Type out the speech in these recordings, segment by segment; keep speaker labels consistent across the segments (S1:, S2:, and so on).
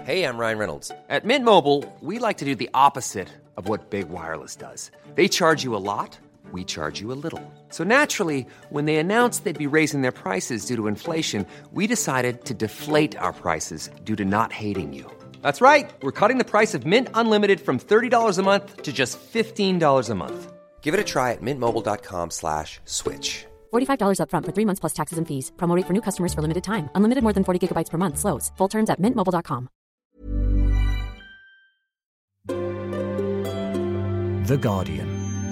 S1: Hey, I'm Ryan Reynolds. At Mint Mobile, we like to do the opposite of what Big Wireless does. They charge you a lot, we charge you a little. So naturally, when they announced they'd be raising their prices due to inflation, we decided to deflate our prices due to not hating you. That's right. We're cutting the price of Mint Unlimited from $30 a month to just $15 a month. Give it a try at mintmobile.com/switch.
S2: $45 up front for 3 months plus taxes and fees. Promo rate for new customers for limited time. Unlimited more than 40 gigabytes per month. Slows full terms at mintmobile.com.
S3: The Guardian.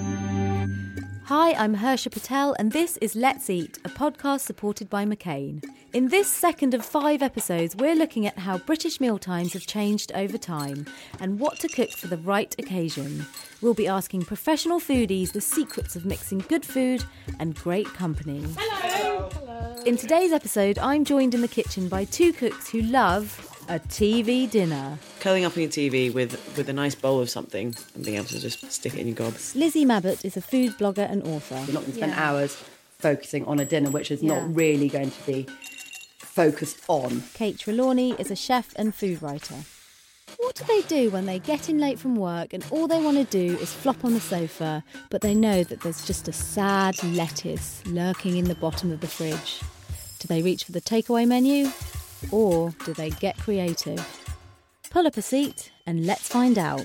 S4: Hi, I'm Harsha Patel and this is Let's Eat, a podcast supported by McCain. In this second of 5 episodes, we're looking at how British mealtimes have changed over time and what to cook for the right occasion. We'll be asking professional foodies the secrets of mixing good food and great company.
S5: Hello. Hello.
S4: In today's episode, I'm joined in the kitchen by 2 cooks who love a TV dinner.
S5: Curling up on your TV with a nice bowl of something and being able to just stick it in your gob.
S4: Lizzie Mabbott is a food blogger and author.
S6: You're not going to spend hours focusing on a dinner which is not really going to be focused on.
S4: Kate Trelawney is a chef and food writer. What do they do when they get in late from work and all they want to do is flop on the sofa, but they know that there's just a sad lettuce lurking in the bottom of the fridge? Do they reach for the takeaway menu? Or do they get creative? Pull up a seat and let's find out.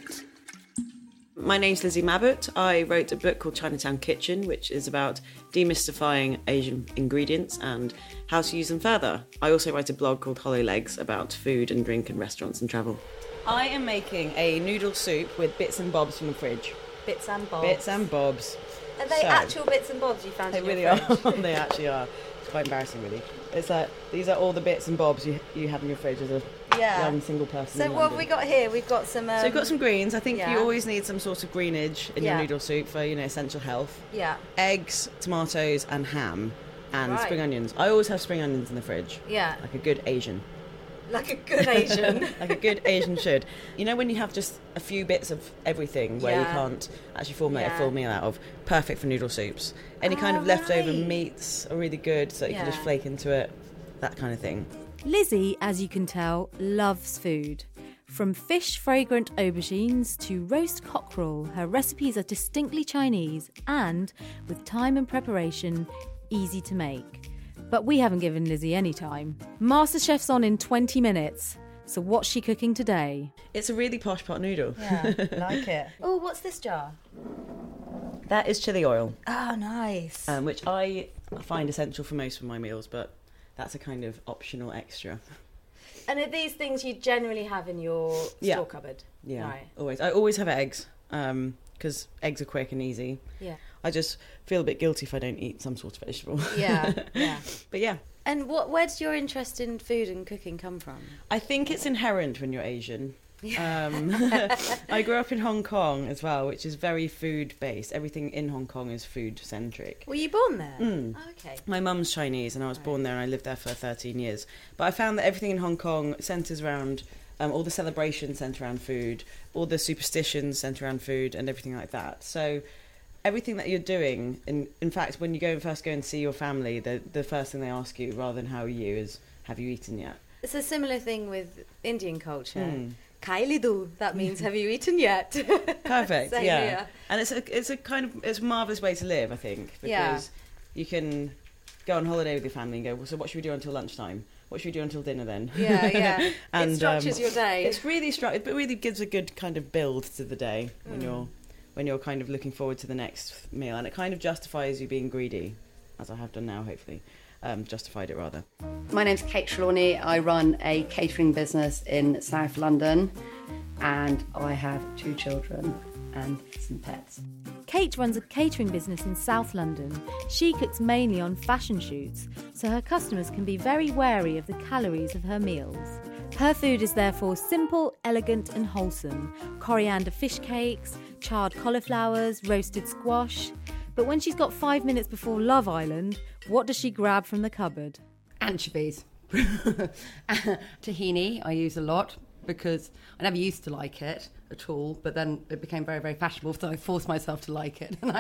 S5: My name's Lizzie Mabbott. I wrote a book called Chinatown Kitchen, which is about demystifying Asian ingredients and how to use them further. I also write a blog called Hollow Legs about food and drink and restaurants and travel. I am making a noodle soup with bits and bobs from the fridge.
S4: Bits and bobs.
S5: Bits and bobs.
S4: Are they actual bits and bobs you found in your
S5: They really
S4: fridge?
S5: are. They actually are. It's quite embarrassing, really. It's like, these are all the bits and bobs you have in your fridge as a young single person.
S4: So what have we got here? We've got some...
S5: So we've got some greens. I think
S4: yeah.
S5: you always need some sort of greenage in your
S4: Yeah.
S5: noodle soup for, essential health.
S4: Yeah.
S5: Eggs, tomatoes and ham and
S4: Right.
S5: spring onions. I always have spring onions in the fridge.
S4: Yeah.
S5: Like a good Asian.
S4: Like a good Asian.
S5: Like a good Asian should. When you have just a few bits of everything where you
S4: Yeah.
S5: can't actually formulate
S4: Yeah.
S5: a full meal out of, perfect for noodle soups. Any kind of leftover meats are really good, so you can just
S4: Yeah.
S5: flake into it, that kind of thing.
S4: Lizzie, as you can tell, loves food. From fish fragrant aubergines to roast cockerel, her recipes are distinctly Chinese and, with time and preparation, easy to make. But we haven't given Lizzie any time. MasterChef's on in 20 minutes. So what's she cooking today?
S5: It's a really posh pot noodle.
S4: Yeah, like it. Oh, what's this jar?
S5: That is chili oil.
S4: Oh, nice.
S5: Which I find essential for most of my meals, but that's a kind of optional extra.
S4: And are these things you generally have in your store cupboard?
S5: Yeah,
S4: Right.
S5: always. I always have eggs, because eggs are quick and easy.
S4: Yeah.
S5: I just feel a bit guilty if I don't eat some sort of vegetable.
S4: Yeah, yeah.
S5: But yeah.
S4: And where does your interest in food and cooking come from?
S5: I think it's inherent when you're Asian. I grew up in Hong Kong as well, which is very food-based. Everything in Hong Kong is food-centric.
S4: Were you born there?
S5: Mm.
S4: Oh, okay.
S5: My mum's Chinese and I was born there and I lived there for 13 years. But I found that everything in Hong Kong centres around, all the celebrations centre around food, all the superstitions centre around food and everything like that. So everything that you're doing, in fact, when you first go and see your family, the first thing they ask you, rather than how are you, is have you eaten yet?
S4: It's a similar thing with Indian culture. Kailidu, that means have you eaten yet?
S5: Perfect.
S4: Same
S5: Yeah.
S4: here.
S5: And it's a marvellous way to live, I think, because you can go on holiday with your family and go, well, so what should we do until lunchtime? What should we do until dinner then?
S4: Yeah, yeah.
S5: And
S4: it structures your day.
S5: It's really it really gives a good kind of build to the day when you're kind of looking forward to the next meal, and it kind of justifies you being greedy, as I have done now, hopefully. Justified it rather.
S6: My name's Kate Trelawney. I run a catering business in South London and I have 2 children and some pets.
S4: Kate runs a catering business in South London. She cooks mainly on fashion shoots, so her customers can be very wary of the calories of her meals. Her food is therefore simple, elegant and wholesome. Coriander fish cakes, charred cauliflowers, roasted squash. But when she's got 5 minutes before Love Island, what does she grab from the cupboard?
S6: Anchovies. Tahini I use a lot because I never used to like it at all, but then it became very, very fashionable, so I forced myself to like it, and I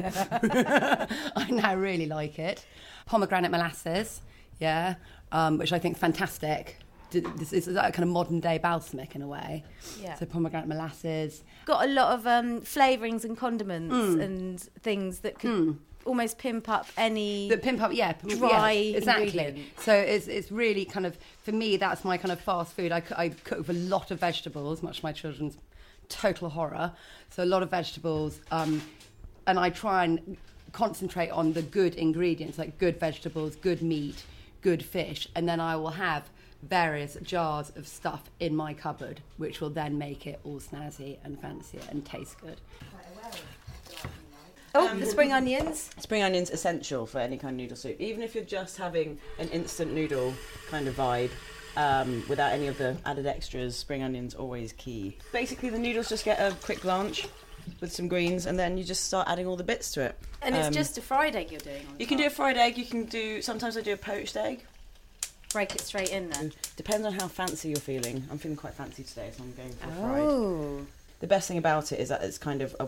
S6: now really like it. Pomegranate molasses, which I think is fantastic This is like a kind of modern day balsamic in a way.
S4: Yeah.
S6: So pomegranate molasses.
S4: Got a lot of flavourings and condiments and things that could almost pimp up any dry
S6: exactly.
S4: ingredient.
S6: So it's really kind of, for me, that's my kind of fast food. I cook with a lot of vegetables, much to my children's total horror. So a lot of vegetables, and I try and concentrate on the good ingredients, like good vegetables, good meat, good fish, and then I will have various jars of stuff in my cupboard, which will then make it all snazzy and fancy and taste good.
S4: Oh, the spring onions.
S5: Spring onions essential for any kind of noodle soup. Even if you're just having an instant noodle kind of vibe, without any of the added extras, spring onions always key. Basically, the noodles just get a quick blanch with some greens, and then you just start adding all the bits to it.
S4: And it's just a fried egg you're doing on
S5: You can do a fried egg. You can do. Sometimes I do a poached egg.
S4: break it straight in then.
S5: Depends on how fancy you're feeling. I'm feeling quite fancy today, so I'm going for a fried.
S4: Oh.
S5: The best thing about it is that it's kind of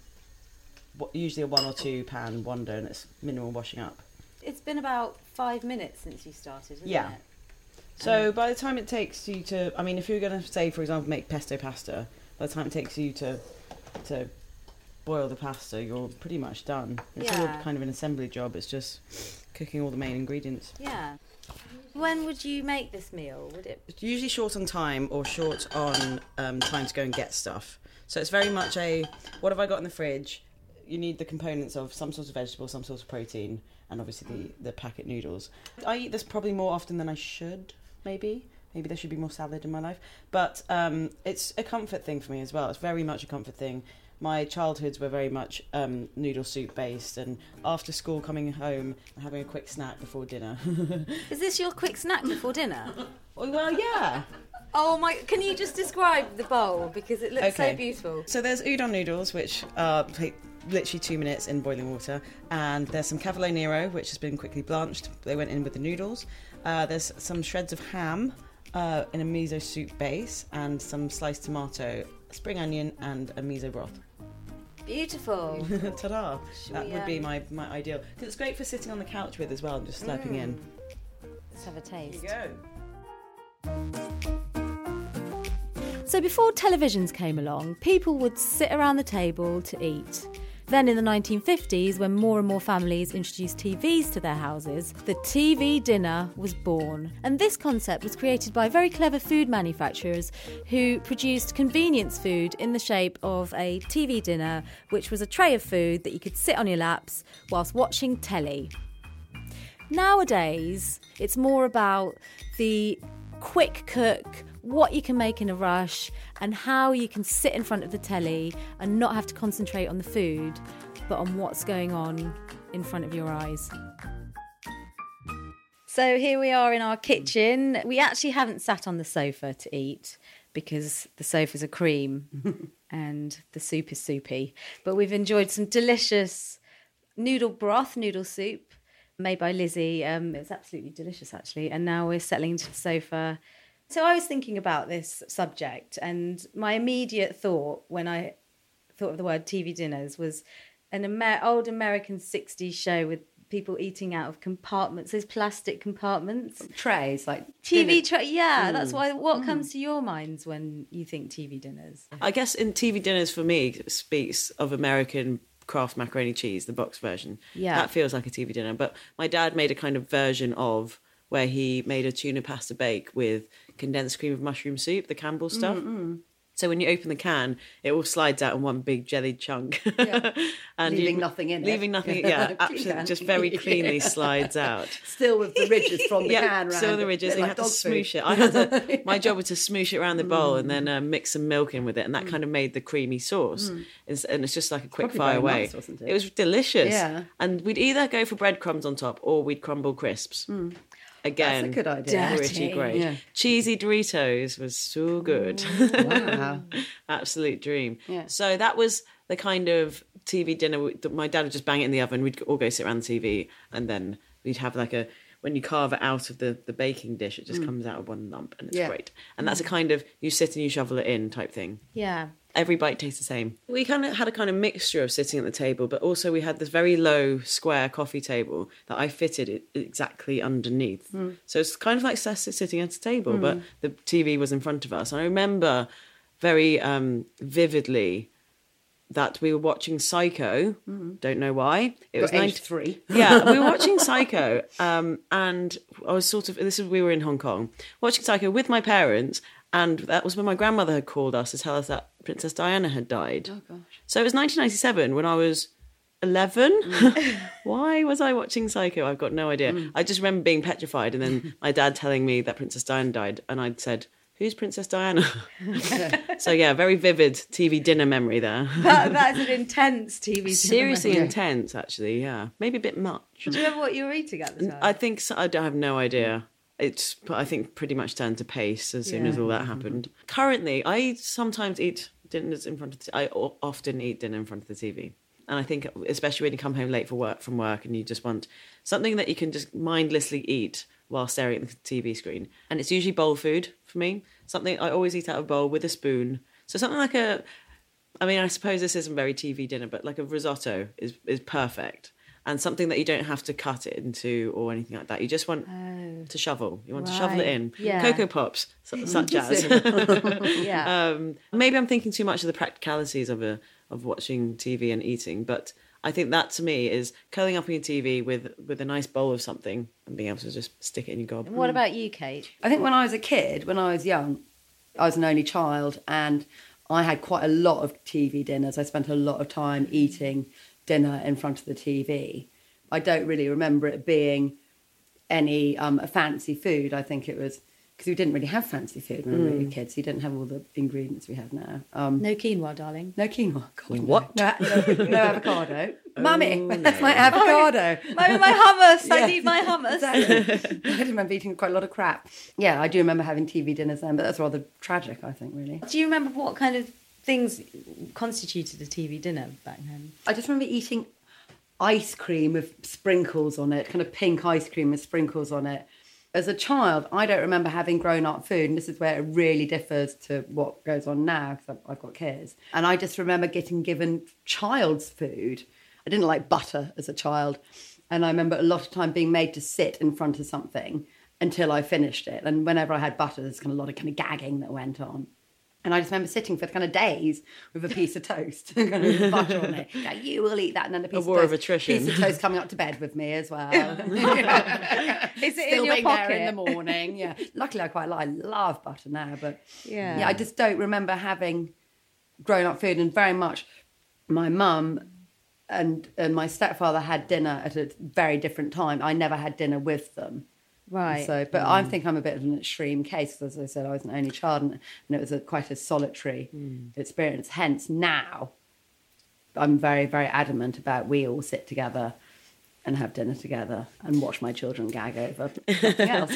S5: usually a 1 or 2 pan wonder, and it's minimal washing up.
S4: It's been about 5 minutes since you started, isn't
S5: Yeah.
S4: it?
S5: So by the time it takes you to, I mean, if you're going to say, for example, make pesto pasta, by the time it takes you to boil the pasta, you're pretty much done. It's all
S4: Yeah.
S5: kind of an assembly job. It's just cooking all the main ingredients.
S4: Yeah. When would you make this meal? Would it?
S5: It's usually short on time or short on time to go and get stuff. So it's very much what have I got in the fridge? You need the components of some sort of vegetable, some sort of protein, and obviously the packet noodles. I eat this probably more often than I should, maybe. Maybe there should be more salad in my life. But it's a comfort thing for me as well. It's very much a comfort thing. My childhoods were very much noodle soup based, and after school coming home and having a quick snack before dinner.
S4: Is this your quick snack before dinner?
S5: Well, yeah.
S4: Oh my! Can you just describe the bowl, because it looks so beautiful?
S5: So there's udon noodles, which take literally 2 minutes in boiling water, and there's some cavolo nero, which has been quickly blanched. They went in with the noodles. There's some shreds of ham in a miso soup base, and some sliced tomato, spring onion, and a miso broth.
S4: Beautiful.
S5: Ta-da! That
S4: we,
S5: would be my ideal, because it's great for sitting on the couch with as well, and just slurping in.
S4: Let's have a taste.
S5: There you go.
S4: So before televisions came along, people would sit around the table to eat. Then in the 1950s, when more and more families introduced TVs to their houses, the TV dinner was born. And this concept was created by very clever food manufacturers who produced convenience food in the shape of a TV dinner, which was a tray of food that you could sit on your laps whilst watching telly. Nowadays, it's more about the quick cook, what you can make in a rush, and how you can sit in front of the telly and not have to concentrate on the food, but on what's going on in front of your eyes. So here we are in our kitchen. We actually haven't sat on the sofa to eat because the sofa's a cream and the soup is soupy. But we've enjoyed some delicious noodle soup made by Lizzie. It's absolutely delicious, actually. And now we're settling into the sofa. So I was thinking about this subject, and my immediate thought when I thought of the word TV dinners was an old American 60s show with people eating out of compartments, those plastic compartments.
S6: Trays, like
S4: TV tray, yeah. That's why. What comes to your minds when you think TV dinners?
S5: I guess in TV dinners for me speaks of American Kraft macaroni cheese, the box version.
S4: Yeah.
S5: That feels like a TV dinner. But my dad made a kind of version of where he made a tuna pasta bake with condensed cream of mushroom soup, the Campbell stuff. So when you open the can, it all slides out in one big jellied chunk.
S6: Yeah.
S5: And
S6: Leaving nothing in it.
S5: Leaving nothing, yeah,
S6: Clean
S5: absolutely,
S6: can.
S5: just very cleanly
S6: Yeah.
S5: slides out.
S6: Still with the ridges from the can around.
S5: still the ridges.
S6: Bit
S5: You
S6: like
S5: had to
S6: dog
S5: smoosh
S6: food.
S5: it. I had to. My job was to smoosh it around the bowl and then mix some milk in with it, and that kind of made the creamy sauce. And it's just like a quick
S6: Probably
S5: fire
S6: very
S5: away.
S6: nice, wasn't it?
S5: It was delicious.
S6: Yeah.
S5: And we'd either go for breadcrumbs on top or we'd crumble crisps. Again,
S6: That's a good idea.
S5: pretty
S4: Dirty.
S5: great.
S6: Yeah.
S5: Cheesy Doritos was so good.
S6: Wow.
S5: Absolute dream.
S6: Yeah.
S5: So that was the kind of TV dinner that my dad would just bang it in the oven. We'd all go sit around the TV, and then we'd have like when you carve it out of the baking dish, it just comes out of one lump, and it's
S6: Yeah.
S5: great. And that's a kind of you sit and you shovel it in type thing.
S4: Yeah.
S5: every bite tastes the same. We kind of had a kind of mixture of sitting at the table, but also we had this very low square coffee table that I fitted it exactly underneath. So it's kind of like sitting at a table, but the TV was in front of us. And I remember very vividly that we were watching Psycho. Don't know why. It was
S6: age 3.
S5: Yeah, we were watching Psycho, and I was we were in Hong Kong, watching Psycho with my parents, and that was when my grandmother had called us to tell us that Princess Diana had died.
S6: Oh, gosh.
S5: So it was 1997 when I was 11. Why was I watching Psycho? I've got no idea. I just remember being petrified, and then my dad telling me that Princess Diana died, and I'd said, "Who's Princess Diana?" So yeah, very vivid TV dinner memory there.
S4: That's an intense TV dinner.
S5: Seriously intense, actually. Yeah, maybe a bit much.
S4: Do you remember what you were eating at the time?
S5: I think so, I have no idea. I think pretty much turned to pace as soon as all that happened. Currently, I sometimes eat dinners in front of. I often eat dinner in front of the TV, and I think especially when you come home late from work and you just want something that you can just mindlessly eat while staring at the TV screen. And it's usually bowl food for me. Something I always eat out of a bowl with a spoon. So something like I suppose this isn't very TV dinner, but like a risotto is perfect. And something that you don't have to cut it into or anything like that. You just want to shovel. You want to shovel it in.
S4: Yeah.
S5: Cocoa Pops, such as.
S4: Yeah.
S5: Maybe I'm thinking too much of the practicalities of watching TV and eating, but I think that to me is curling up on your TV with a nice bowl of something and being able to just stick it in your gob.
S4: What about you, Kate?
S6: I think when I was a kid, when I was young, I was an only child and I had quite a lot of TV dinners. I spent a lot of time eating dinner in front of the TV. I don't really remember it being any fancy food. I think it was because we didn't really have fancy food when we were kids. You didn't have all the ingredients we have now.
S4: No quinoa, darling.
S6: No quinoa. God,
S5: What?
S6: No avocado. Mummy, where's my avocado?
S4: Mummy, my hummus. I
S6: Yeah.
S4: need my hummus.
S6: Exactly. I remember eating quite a lot of crap. Yeah, I do remember having TV dinners then, but that's rather tragic, I think, really.
S4: Do you remember what kind of things constituted a TV dinner back then?
S6: I just remember eating ice cream with sprinkles on it, kind of pink ice cream with sprinkles on it. As a child, I don't remember having grown-up food, and this is where it really differs to what goes on now, because I've got kids. And I just remember getting given child's food. I didn't like butter as a child, and I remember a lot of time being made to sit in front of something until I finished it. And whenever I had butter, there's kind of a lot of kind of gagging that went on. And I just remember sitting for kind of days with a piece of toast, kind of with butter on it. Like, you will eat that, and then a piece
S5: war
S6: of
S5: of
S6: toast,
S5: attrition.
S6: piece of toast coming up to bed with me as well.
S4: Is it
S6: Still
S4: in your
S6: being
S4: pocket?
S6: there in the morning? Yeah. Luckily, I love butter now, but
S4: Yeah.
S6: I just don't remember having grown-up food, and very much my mum and my stepfather had dinner at a very different time. I never had dinner with them.
S4: Right.
S6: So, but I think I'm a bit of an extreme case, because as I said, I was an only child, and it was quite a solitary experience. Hence, now I'm very, very adamant about we all sit together and have dinner together and watch my children gag over nothing else.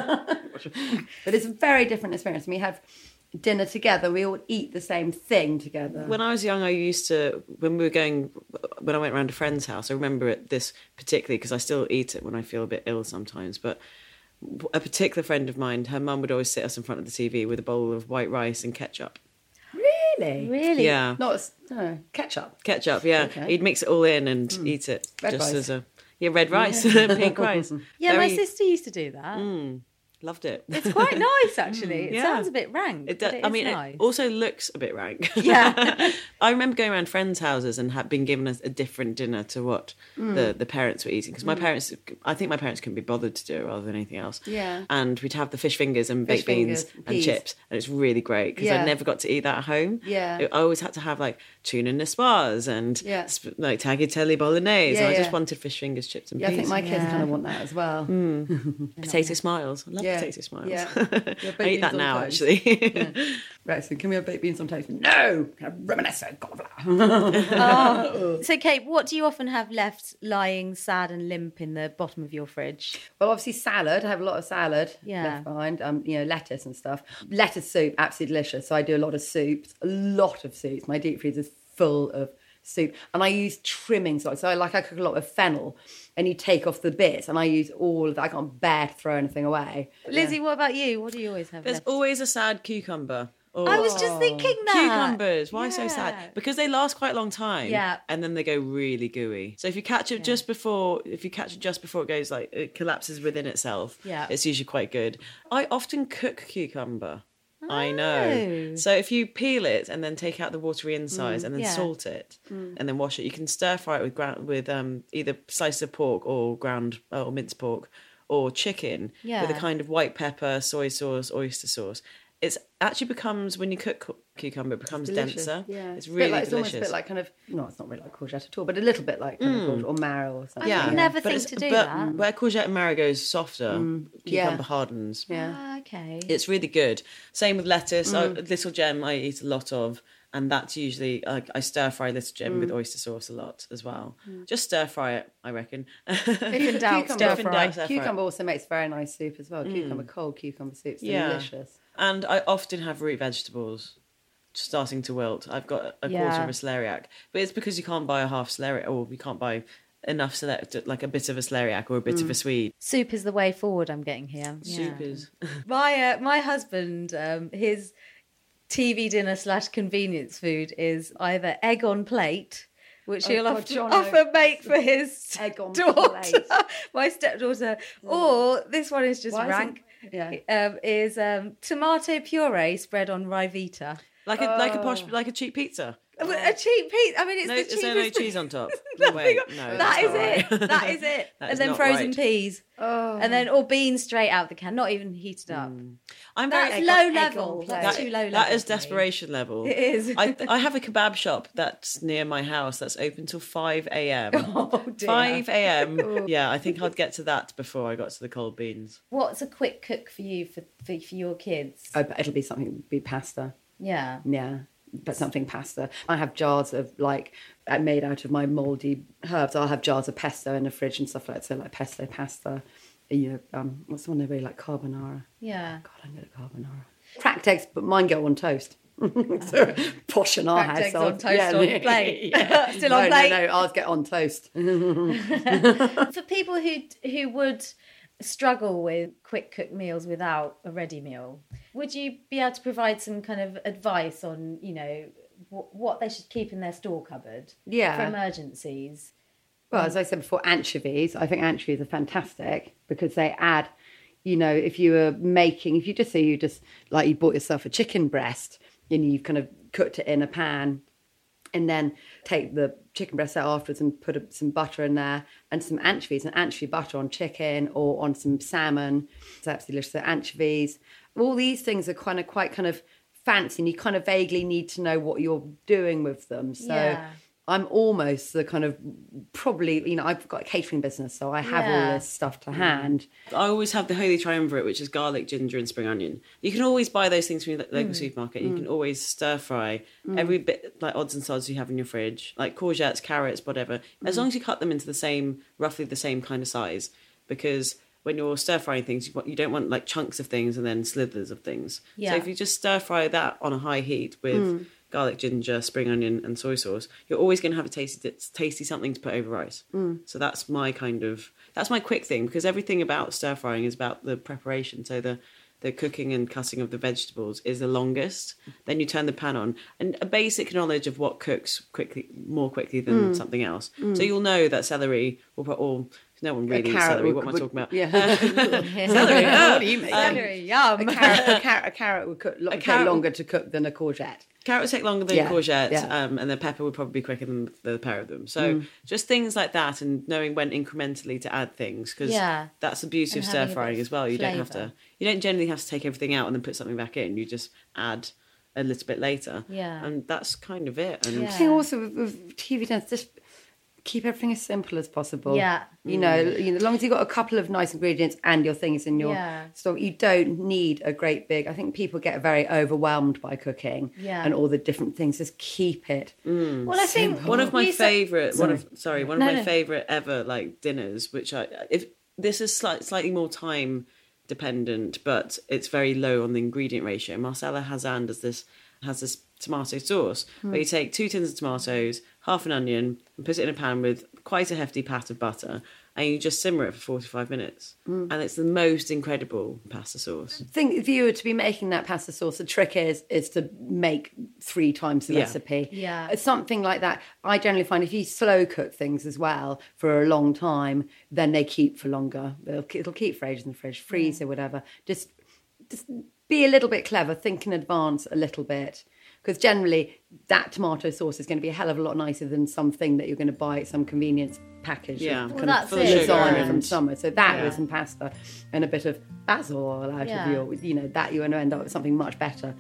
S6: But it's a very different experience. We have dinner together, we all eat the same thing together.
S5: When I was young, I used to, when I went around a friend's house, I remember it this particularly because I still eat it when I feel a bit ill sometimes, but a particular friend of mine, her mum would always sit us in front of the TV with a bowl of white rice and ketchup.
S6: Really?
S4: Really?
S5: Yeah.
S6: Ketchup.
S5: Ketchup, yeah.
S6: Okay.
S5: He'd mix it all in and eat it.
S6: Red
S5: just
S6: rice.
S5: as a... Yeah, red rice, pink rice.
S4: Yeah, my
S5: Very-
S4: sister used to do that.
S5: Loved it.
S4: It's quite nice, actually. It
S5: Yeah.
S4: sounds a bit rank.
S5: It
S4: but
S5: does.
S4: it
S5: I
S4: is
S5: mean,
S4: nice.
S5: it also looks a bit rank.
S4: Yeah.
S5: I remember going around friends' houses and being given a different dinner to what the parents were eating. Because my parents, I think my parents couldn't be bothered to do it rather than anything else.
S6: Yeah.
S5: And we'd have the fish fingers and baked
S6: Fish
S5: beans
S6: fingers,
S5: and
S6: peas.
S5: chips. And it's really great because
S6: Yeah.
S5: I never got to eat that at home.
S6: Yeah.
S5: I always had to have like tuna nespoise and
S6: Yeah.
S5: like tagliatelle bolaise.
S6: Yeah,
S5: and I just
S6: yeah.
S5: wanted fish fingers, chips and
S6: Yeah, I
S5: peas.
S6: think my kids kind of want that as well.
S5: Potato smiles. I love
S6: Yeah.
S5: potato smiles.
S6: Yeah. Yeah, baked
S5: I eat that
S6: beans on
S5: now,
S6: toast.
S5: actually.
S6: Right, so can we have baked beans on toast? No! Can I have reminiscent cauliflower?
S4: So, Kate, what do you often have left lying sad and limp in the bottom of your fridge?
S6: Well, obviously salad. I have a lot of salad
S4: Yeah.
S6: left behind. Lettuce and stuff. Lettuce soup, absolutely delicious. So I do a lot of soups. My deep freezer is full of soup, and I use trimming sauce. So I cook a lot with fennel, and you take off the bits, and I use all of that. I can't bear to throw anything away.
S4: Lizzie, what about you? What do you always have
S5: There's
S4: left?
S5: always a sad cucumber Or
S4: I was just thinking that.
S5: cucumbers. Why so sad?
S4: Yeah.
S5: Because they last quite a long time.
S4: Yeah.
S5: And then they go really gooey. So if you catch it just before it goes like it collapses within itself,
S4: Yeah.
S5: it's usually quite good. I often cook cucumber. I
S4: Oh.
S5: know. So if you peel it and then take out the watery insides and then
S4: Yeah.
S5: salt it and then wash it, you can stir fry it with either slices of pork or minced pork or chicken with a
S4: Yeah.
S5: kind of white pepper, soy sauce, oyster sauce. It actually becomes, when you cook cucumber, it becomes
S6: Delicious.
S5: denser.
S6: Yeah.
S5: It's really
S6: It's almost
S5: delicious.
S6: a bit like kind of, no, it's not really like courgette at all, but a little bit like kind of courgette or marrow or something.
S4: I would never think
S5: it's-
S4: to do
S5: but
S4: that.
S5: where courgette and marrow goes softer,
S6: Yeah.
S5: cucumber hardens.
S6: Yeah.
S4: Ah, okay.
S5: It's really good. Same with lettuce. Little gem I eat a lot of, and that's usually I stir fry little gem with oyster sauce a lot as well. Just stir fry it, I reckon.
S4: If in doubt, stir fry.
S6: Cucumber also makes very nice soup as well. Cold cucumber soup's delicious.
S5: And I often have root vegetables starting to wilt. I've got a quarter of a celeriac, but it's because you can't buy a half celeriac, or you can't buy enough like a bit of a celeriac or a bit of a swede.
S4: Soup is the way forward, I'm getting here.
S5: Soup is.
S4: My husband, his TV dinner / convenience food is either egg on plate, which he'll
S6: God,
S4: often,
S6: Jono.
S4: often make for his
S6: Egg on
S4: daughter,
S6: plate.
S4: my stepdaughter, or this one is just
S6: Why is
S4: rank. Is tomato puree spread on Ryvita.
S5: Like a cheap pizza.
S4: A cheap pizza. I mean, it's
S5: No,
S4: the
S5: is
S4: cheapest.
S5: there no cheese on top?
S4: Nothing
S5: Wait,
S4: on-
S5: no.
S4: that is
S5: that's not
S4: it.
S5: right.
S4: That is it.
S5: That
S4: And
S5: is
S4: then
S5: not
S4: frozen
S5: right.
S4: peas. And then or beans straight out the can, not even heated up.
S5: I'm
S4: That's
S5: very
S4: low
S6: egg
S4: level.
S6: on
S4: That's
S6: plate.
S4: too low level.
S5: That is
S4: for me.
S5: desperation level.
S4: It is.
S5: I have a kebab shop that's near my house that's open till 5 a.m.
S4: Oh dear.
S5: 5 a.m. Yeah, I think I'd get to that before I got to the cold beans.
S4: What's a quick cook for you for your kids?
S6: Oh, but it'll be pasta.
S4: Yeah.
S6: Yeah, but something pasta. I have jars of made out of my mouldy herbs. I'll have jars of pesto in the fridge and stuff like that. So like pesto pasta. What's the one they really like? Carbonara.
S4: Yeah.
S6: God, I'm good at carbonara. Cracked eggs, but mine go on toast. So posh in our
S4: Cracked
S6: house.
S4: eggs on toast on plate. Still on
S6: No,
S4: plate.
S6: No, ours get on toast.
S4: For people who would struggle with quick cook meals without a ready meal, would you be able to provide some kind of advice on, what they should keep in their store cupboard
S6: Yeah.
S4: for emergencies?
S6: Well, as I said before, anchovies. I think anchovies are fantastic because they add, if you bought yourself a chicken breast and you've kind of cooked it in a pan and then take the chicken breast out afterwards and put some butter in there and some anchovies and anchovy butter on chicken or on some salmon. It's absolutely delicious. So anchovies, all these things are quite fancy and you kind of vaguely need to know what you're doing with them. So
S4: Yeah.
S6: I'm almost the kind of probably, I've got a catering business, so I have all this stuff to hand.
S5: I always have the holy triumvirate, which is garlic, ginger, and spring onion. You can always buy those things from your local supermarket. You can always stir fry every bit, like odds and sods you have in your fridge, like courgettes, carrots, whatever. As long as you cut them into roughly the same kind of size, because when you're stir frying things, you don't want like chunks of things and then slithers of things.
S4: Yeah.
S5: So if you just stir fry that on a high heat with garlic, ginger, spring onion, and soy sauce, you're always going to have a tasty something to put over rice. So that's my quick thing, because everything about stir frying is about the preparation. So the cooking and cutting of the vegetables is the longest. Then you turn the pan on, and a basic knowledge of what cooks more quickly than something else. So you'll know that celery no one really eats celery. What am I talking about?
S6: Yeah.
S4: Celery.
S6: What do you mean?
S4: Celery, yum.
S6: A carrot would take longer to cook than a courgette.
S5: Carrots take longer than
S6: Yeah,
S5: courgette,
S6: yeah.
S5: and the pepper would probably be quicker than the pair of them. So just things like that, and knowing when incrementally to add things, because that's the beauty
S4: And
S5: of stir
S4: having a bit
S5: frying
S4: of
S5: as well. You don't
S4: flavour.
S5: generally have to take everything out and then put something back in. You just add a little bit later, and that's kind of it. And
S4: Yeah.
S6: I think also with TV dinners, just keep everything as simple as possible.
S4: Yeah.
S6: As long as you've got a couple of nice ingredients and your things in your store, you don't need a great big. I think people get very overwhelmed by cooking and all the different things. Just keep it.
S4: Well, I think
S5: one of my
S4: you said-
S5: favourite, one of my
S4: no.
S5: favourite ever like dinners, which if this is slightly more time dependent, but it's very low on the ingredient ratio. Marcella Hazan has this tomato sauce where you take 2 tins of tomatoes, half an onion, and put it in a pan with quite a hefty pat of butter, and you just simmer it for 45 minutes. And it's the most incredible pasta sauce.
S6: I think if you were to be making that pasta sauce, the trick is to make 3 times the recipe.
S4: Yeah.
S6: It's something like that. I generally find if you slow cook things as well for a long time, then they keep for longer. It'll keep for ages in the fridge, freeze or whatever. Just be a little bit clever, think in advance a little bit. Because generally, that tomato sauce is going to be a hell of a lot nicer than something that you're going to buy at some convenience package.
S5: Yeah.
S6: Of
S4: Well,
S6: kind
S4: that's
S6: of
S4: it.
S6: lasagna
S4: Sugar
S6: from
S4: and-
S6: summer. So that
S5: Yeah.
S6: with some pasta and a bit of basil oil out
S4: Yeah.
S6: of that you're going to end up with something much better.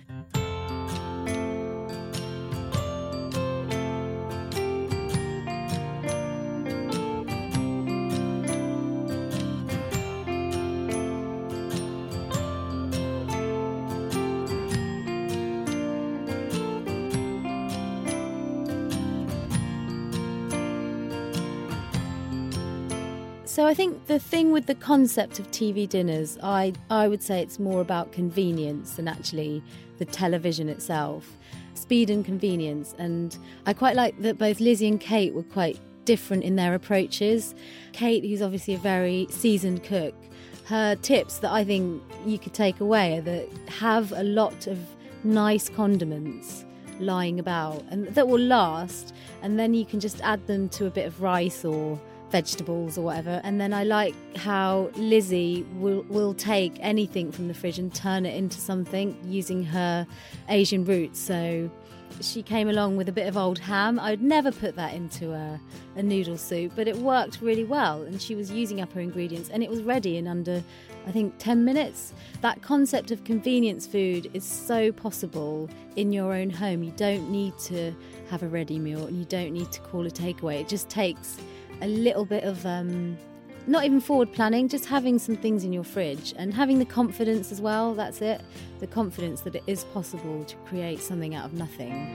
S4: So I think the thing with the concept of TV dinners, I would say it's more about convenience than actually the television itself. Speed and convenience. And I quite like that both Lizzie and Kate were quite different in their approaches. Kate, who's obviously a very seasoned cook, her tips that I think you could take away are that have a lot of nice condiments lying about and that will last, and then you can just add them to a bit of rice or vegetables or whatever. And then I like how Lizzie will take anything from the fridge and turn it into something using her Asian roots. So she came along with a bit of old ham. I'd never put that into a noodle soup, but it worked really well, and she was using up her ingredients and it was ready in under, I think, 10 minutes. That concept of convenience food is so possible in your own home. You don't need to have a ready meal and you don't need to call a takeaway. It just takes a little bit of not even forward planning, just having some things in your fridge and having the confidence as well. That's it, the confidence that it is possible to create something out of nothing.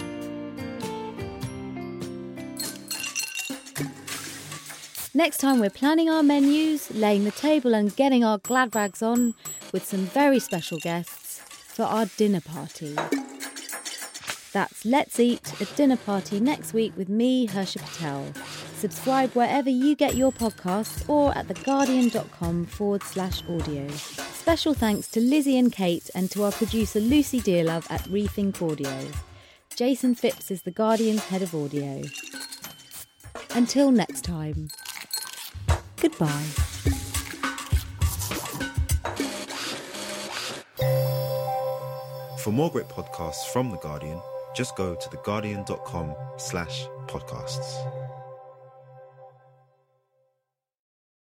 S4: Next time we're planning our menus, laying the table and getting our glad rags on with some very special guests for our dinner party. That's Let's Eat, a dinner party next week with me, Harsha Patel. Subscribe wherever you get your podcasts or at theguardian.com/audio. Special thanks to Lizzie and Kate and to our producer Lucy Dearlove at Rethink Audio. Jason Phipps is The Guardian's head of audio. Until next time, goodbye.
S3: For more great podcasts from The Guardian, just go to theguardian.com/podcasts.